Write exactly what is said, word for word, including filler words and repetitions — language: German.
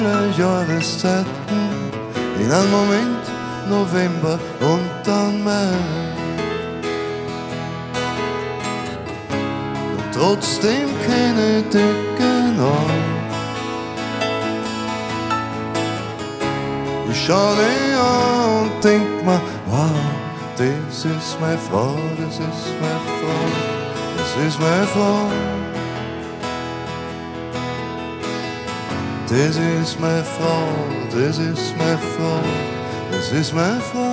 Jahreszeiten, in einem Moment November und dann Mai. Und trotzdem kenne ich dich genau. Ich schau dich an und denk mir, wow, das ist meine Frau, das ist meine Frau, das ist meine Frau. Das ist meine Frau, das ist meine Frau, das ist meine Frau.